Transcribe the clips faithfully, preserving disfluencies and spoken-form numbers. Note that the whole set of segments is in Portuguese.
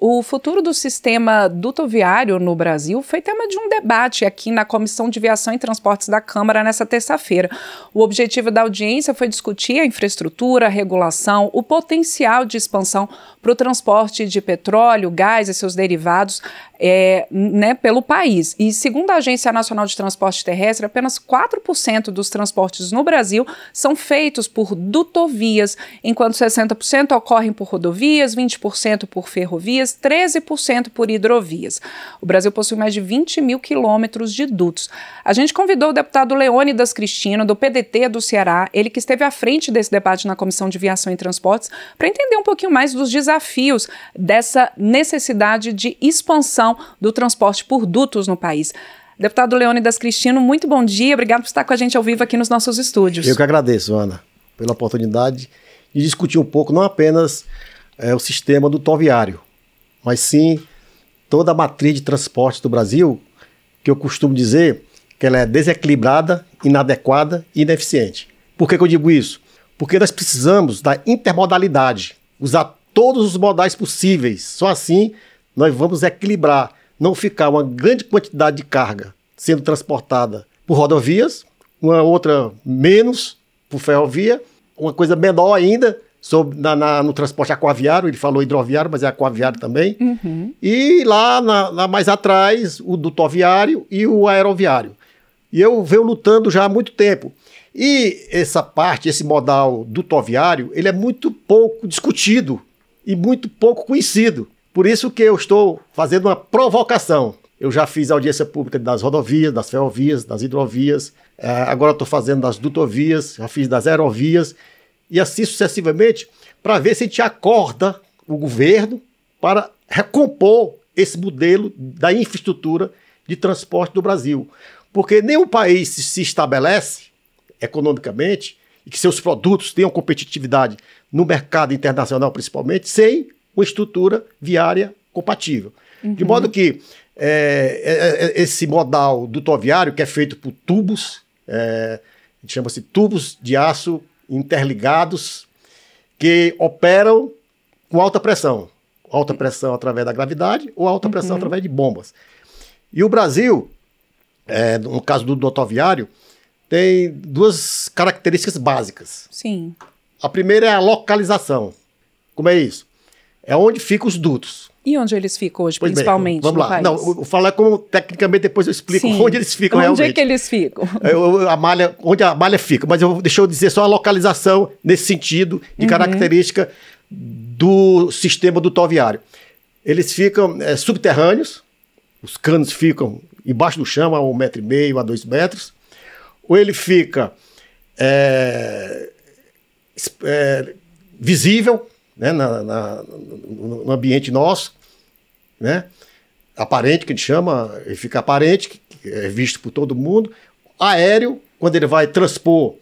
o futuro do sistema dutoviário no Brasil foi tema de um debate aqui na Comissão de Viação e Transportes da Câmara nessa terça-feira. O objetivo da audiência foi discutir a infraestrutura, a regulação, o potencial de expansão para o transporte de petróleo, gás e seus derivados é, né, pelo país. E segundo a Agência Nacional de Transporte Terrestre, apenas quatro por cento dos transportes no Brasil são feitos por dutovias, enquanto sessenta por cento ocorrem por rodovias, vinte por cento por ferrovias, treze por cento por hidrovias. O Brasil possui mais de vinte mil quilômetros de dutos. A gente convidou o deputado Leônidas Cristino, do P D T do Ceará, ele que esteve à frente desse debate na Comissão de Viação e Transportes, para entender um pouquinho mais dos desafios dessa necessidade de expansão do transporte por dutos no país. Deputado Leônidas Cristino, muito bom dia, obrigado por estar com a gente ao vivo aqui nos nossos estúdios. Eu que agradeço, Ana, pela oportunidade de discutir um pouco, não apenas é, o sistema dutoviário, mas sim toda a matriz de transporte do Brasil, que eu costumo dizer que ela é desequilibrada, inadequada e ineficiente. Por que que eu digo isso? Porque nós precisamos da intermodalidade, usar todos os modais possíveis, só assim nós vamos equilibrar, não ficar uma grande quantidade de carga sendo transportada por rodovias, uma outra menos por ferrovia, uma coisa menor ainda sobre, na, na, no transporte aquaviário, ele falou hidroviário, mas é aquaviário também, uhum. E lá, na, lá mais atrás o dutoviário e o aeroviário. E eu venho lutando já há muito tempo. E essa parte, esse modal dutoviário, ele é muito pouco discutido e muito pouco conhecido. Por isso que eu estou fazendo uma provocação. Eu já fiz audiência pública das rodovias, das ferrovias, das hidrovias, é, agora estou fazendo das dutovias, já fiz das aerovias, e assim sucessivamente, para ver se a gente acorda o governo para recompor esse modelo da infraestrutura de transporte do Brasil. Porque nenhum país se estabelece economicamente e que seus produtos tenham competitividade no mercado internacional, principalmente, sem uma estrutura viária compatível. Uhum. De modo que é, é, esse modal dutoviário, que é feito por tubos, é, chama-se tubos de aço interligados, que operam com alta pressão. Alta pressão através da gravidade ou alta pressão uhum. através de bombas. E o Brasil, é, no caso do dutoviário, tem duas características básicas. Sim. A primeira é a localização. Como é isso? É onde ficam os dutos. E onde eles ficam hoje, pois principalmente, bem, vamos lá. País? Não, eu falo é como, tecnicamente, depois eu explico Sim. onde eles ficam onde realmente. Onde é que eles ficam? Eu, a malha, onde a malha fica. Mas eu, deixa eu dizer só a localização nesse sentido de uhum. característica do sistema dutoviário. Eles ficam é, subterrâneos, os canos ficam embaixo do chão, a um metro e meio, a dois metros. Ou ele fica é, é, visível, né, na, na, no ambiente nosso, né, aparente, que a gente chama, ele fica aparente, que é visto por todo mundo. Aéreo, quando ele vai transpor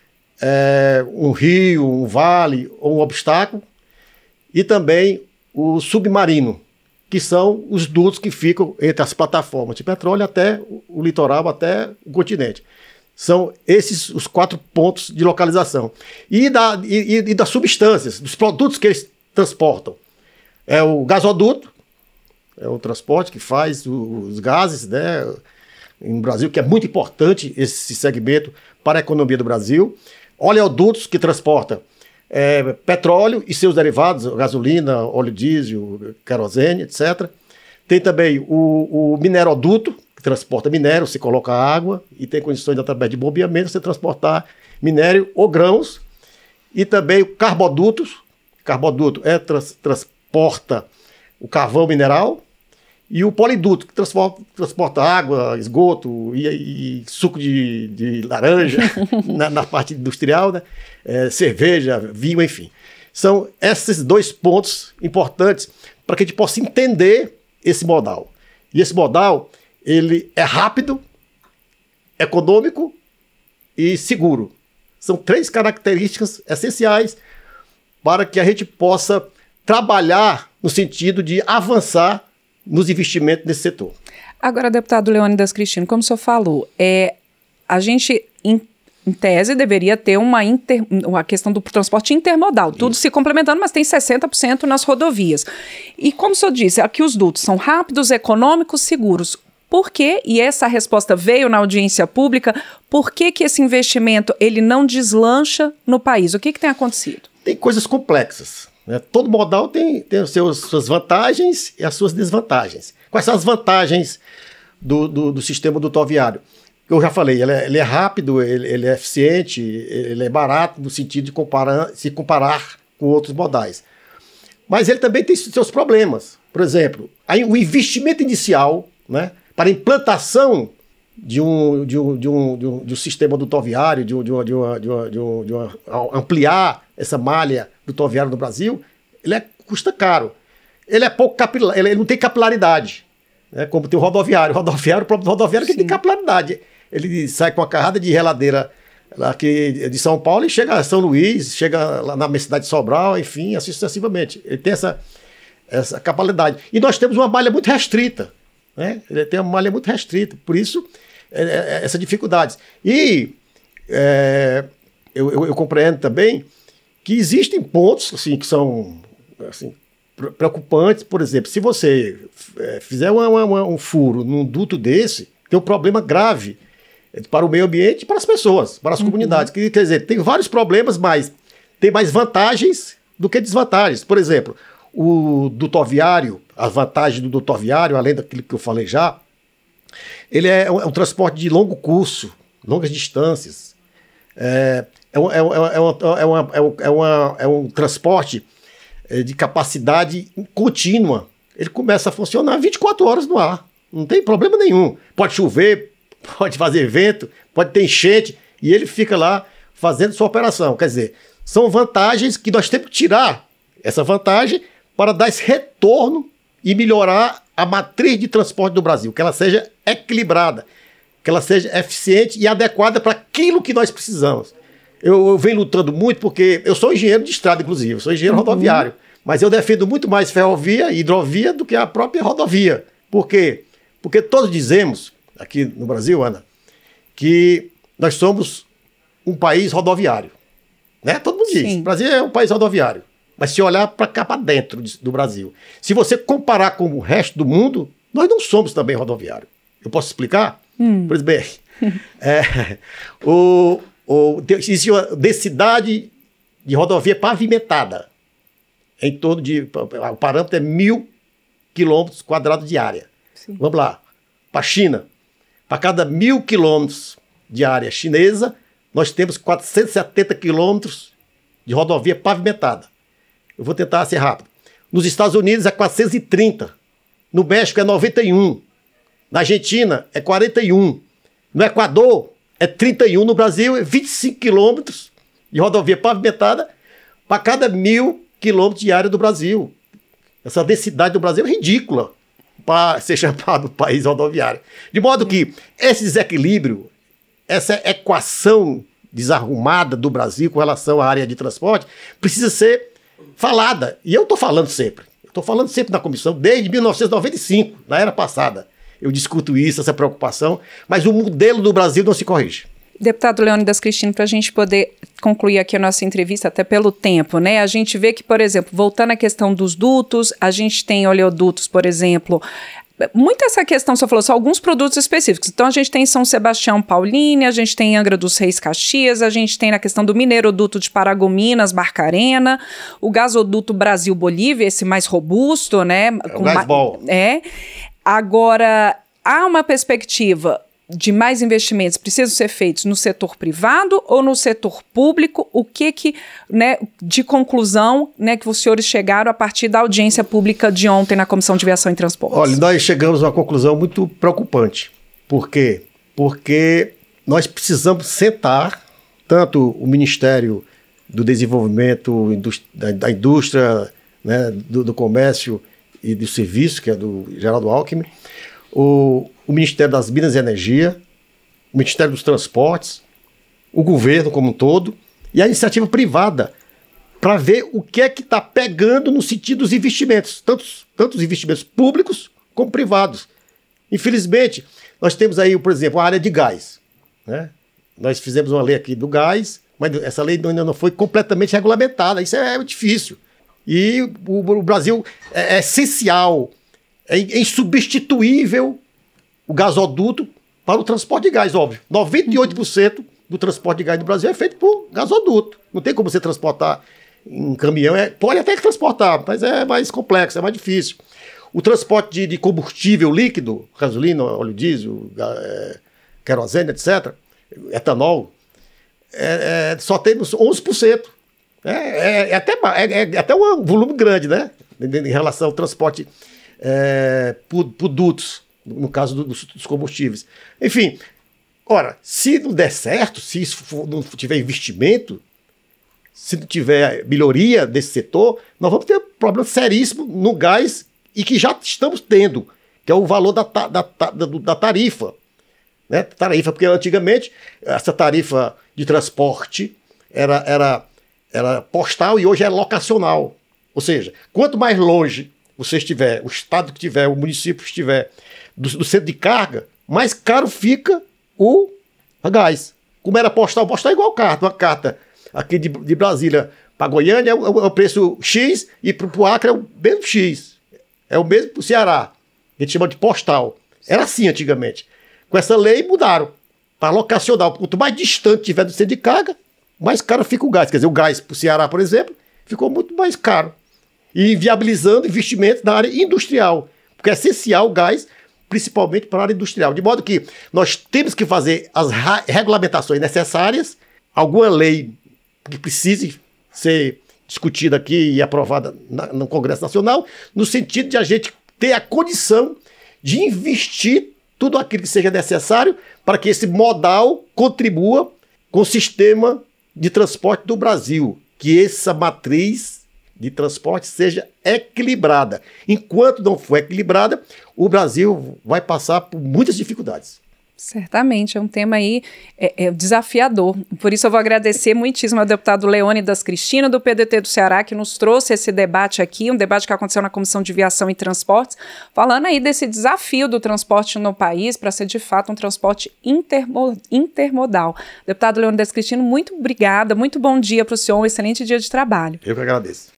é, um rio, um vale ou um obstáculo. E também o submarino, que são os dutos que ficam entre as plataformas de petróleo até o litoral, até o continente. São esses os quatro pontos de localização. E, da, e, e das substâncias, dos produtos que eles transportam. É o gasoduto, é o transporte que faz os gases, né, no Brasil, que é muito importante esse segmento para a economia do Brasil. Oleodutos, que transporta é, petróleo e seus derivados, gasolina, óleo diesel, querosene, etcétera. Tem também o, o mineroduto, transporta minério, você coloca água e tem condições, através de bombeamento, você transportar minério ou grãos. E também o carboduto, carboduto é, trans, transporta o carvão mineral, e o poliduto, que transporta, transporta água, esgoto e, e suco de, de laranja na, na parte industrial, né? É, cerveja, vinho, enfim. São esses dois pontos importantes para que a gente possa entender esse modal. E esse modal, ele é rápido, econômico e seguro. São três características essenciais para que a gente possa trabalhar no sentido de avançar nos investimentos nesse setor. Agora, deputado Leônidas Cristino, como o senhor falou, é, a gente in, em tese, deveria ter uma, inter, uma questão do transporte intermodal, tudo Isso. se complementando, mas tem sessenta por cento nas rodovias. E como o senhor disse, aqui os dutos são rápidos, econômicos, seguros. Por quê? E essa resposta veio na audiência pública, por que que esse investimento ele não deslancha no país? O que que tem acontecido? Tem coisas complexas, né? Todo modal tem, tem as seus, suas vantagens e as suas desvantagens. Quais são as vantagens do, do, do sistema rodoviário? Eu já falei, ele é, ele é rápido, ele, ele é eficiente, ele é barato no sentido de comparar, se comparar com outros modais. Mas ele também tem seus problemas. Por exemplo, aí o investimento inicial, né, para a implantação de um, de um, de um, de um, de um sistema rodoviário, de, um, de, uma, de, uma, de, uma, de, uma, de uma, ampliar essa malha rodoviária no Brasil, ele é, custa caro. Ele é pouco capilar, ele não tem capilaridade, né, como tem o rodoviário. O rodoviário, o próprio rodoviário que tem capilaridade. Ele sai com uma carrada de reladeira aqui de São Paulo e chega a São Luís, chega lá na minha cidade de Sobral, enfim, assim sucessivamente. Ele tem essa, essa capacidade. E nós temos uma malha muito restrita, né? Ele tem uma malha muito restrita, por isso, é, é, essas dificuldades. E é, eu, eu, eu compreendo também que existem pontos assim, que são assim, preocupantes. Por exemplo, se você é, fizer uma, uma, um furo num duto desse, tem um problema grave para o meio ambiente e para as pessoas, para as uhum. comunidades. Que, quer dizer, tem vários problemas, mas tem mais vantagens do que desvantagens. Por exemplo, o dutoviário, a vantagem do dutoviário, além daquilo que eu falei já, ele é um, é um transporte de longo curso, longas distâncias. É, é, um, é, um, é, uma, é, uma, é, uma, é um transporte de capacidade contínua. Ele começa a funcionar vinte e quatro horas no ar. Não tem problema nenhum. Pode chover, pode fazer vento, pode ter enchente, e ele fica lá fazendo sua operação. Quer dizer, são vantagens que nós temos que tirar essa vantagem para dar esse retorno e melhorar a matriz de transporte do Brasil, que ela seja equilibrada, que ela seja eficiente e adequada para aquilo que nós precisamos. Eu, eu venho lutando muito porque eu sou engenheiro de estrada, inclusive, eu sou engenheiro uhum. rodoviário, mas eu defendo muito mais ferrovia e hidrovia do que a própria rodovia. Por quê? Porque todos dizemos, aqui no Brasil, Ana, que nós somos um país rodoviário. Né? Todo mundo diz, Sim. o Brasil é um país rodoviário. Mas se olhar para cá, para dentro do Brasil, se você comparar com o resto do mundo, nós não somos também rodoviário. Eu posso explicar? Hum. Pois bem, é, o, o, existe uma densidade de rodovia pavimentada, em torno de, o parâmetro é mil quilômetros quadrados de área. Sim. Vamos lá, para a China, para cada mil quilômetros de área chinesa, nós temos quatrocentos e setenta quilômetros de rodovia pavimentada. Eu vou tentar ser rápido. Nos Estados Unidos é quatrocentos e trinta. No México é noventa e um. Na Argentina é quarenta e um. No Equador é trinta e um. No Brasil é vinte e cinco quilômetros de rodovia pavimentada para cada mil quilômetros de área do Brasil. Essa densidade do Brasil é ridícula para ser chamado país rodoviário. De modo que esse desequilíbrio, essa equação desarrumada do Brasil com relação à área de transporte, precisa ser falada. E eu estou falando sempre. Estou falando sempre na comissão, desde mil novecentos e noventa e cinco, na era passada. Eu discuto isso, essa preocupação, mas o modelo do Brasil não se corrige. Deputado Leônidas Cristino, para a gente poder concluir aqui a nossa entrevista, até pelo tempo, né? A gente vê que, por exemplo, voltando à questão dos dutos, a gente tem oleodutos, por exemplo, muito essa questão, você falou, são alguns produtos específicos. Então, a gente tem São Sebastião Paulínia, a gente tem Angra dos Reis Caxias, a gente tem na questão do Mineroduto de Paragominas, Barcarena, o gasoduto Brasil-Bolívia, esse mais robusto, né? É o gasbol. É. Agora, há uma perspectiva de mais investimentos precisam ser feitos no setor privado ou no setor público? O que que, né, de conclusão, né, que os senhores chegaram a partir da audiência pública de ontem na Comissão de Viação e Transportes? Olha, nós chegamos a uma conclusão muito preocupante. Por quê? Porque nós precisamos sentar, tanto o Ministério do Desenvolvimento da, da Indústria, né, do, do Comércio e do Serviço, que é do Geraldo Alckmin, o, o Ministério das Minas e Energia, o Ministério dos Transportes, o governo como um todo, e a iniciativa privada, para ver o que é que está pegando no sentido dos investimentos, tanto, tanto os investimentos públicos como privados. Infelizmente, nós temos aí, por exemplo, a área de gás, né? nós fizemos uma lei aqui do gás, mas essa lei ainda não foi completamente regulamentada, isso é, é difícil. E o, o Brasil é, é essencial, é, é insubstituível o gasoduto para o transporte de gás, óbvio. noventa e oito por cento do transporte de gás no Brasil é feito por gasoduto. Não tem como você transportar em caminhão, é, pode até transportar, mas é mais complexo, é mais difícil. O transporte de, de combustível líquido, gasolina, óleo diesel, é, querosene, etcétera, etanol, é, é, só temos onze por cento. É, é, é, até, é, é até um volume grande, né? Em relação ao transporte é, por, por dutos, no caso do, dos, dos combustíveis. Enfim, ora, se não der certo, se isso for, não tiver investimento, se não tiver melhoria desse setor, nós vamos ter um problema seríssimo no gás e que já estamos tendo, que é o valor da, da, da, da tarifa. Né? Tarifa, porque antigamente essa tarifa de transporte era, era, era postal e hoje é locacional. Ou seja, quanto mais longe você estiver, o estado que tiver, o município que estiver do, do centro de carga, mais caro fica o gás. Como era postal, postal é igual carta. Uma carta aqui de, de Brasília para Goiânia é o, é o preço X e para o Acre é o mesmo X. É o mesmo para o Ceará. A gente chama de postal. Era assim antigamente. Com essa lei mudaram para locacional. Quanto mais distante tiver do centro de carga, mais caro fica o gás. Quer dizer, o gás para o Ceará, por exemplo, ficou muito mais caro. E viabilizando investimentos na área industrial. Porque é essencial o gás, principalmente para a área industrial. De modo que nós temos que fazer as regulamentações necessárias, alguma lei que precise ser discutida aqui e aprovada na, no Congresso Nacional, no sentido de a gente ter a condição de investir tudo aquilo que seja necessário para que esse modal contribua com o sistema de transporte do Brasil, que essa matriz de transporte seja equilibrada. Enquanto não for equilibrada, o Brasil vai passar por muitas dificuldades. Certamente, é um tema aí é, é desafiador. Por isso eu vou agradecer muitíssimo ao deputado Leônidas Cristina, do P D T do Ceará, que nos trouxe esse debate aqui, um debate que aconteceu na Comissão de Viação e Transportes, falando aí desse desafio do transporte no país para ser de fato um transporte intermo- intermodal. Deputado Leônidas Cristina, muito obrigada, muito bom dia para o senhor, um excelente dia de trabalho. Eu que agradeço.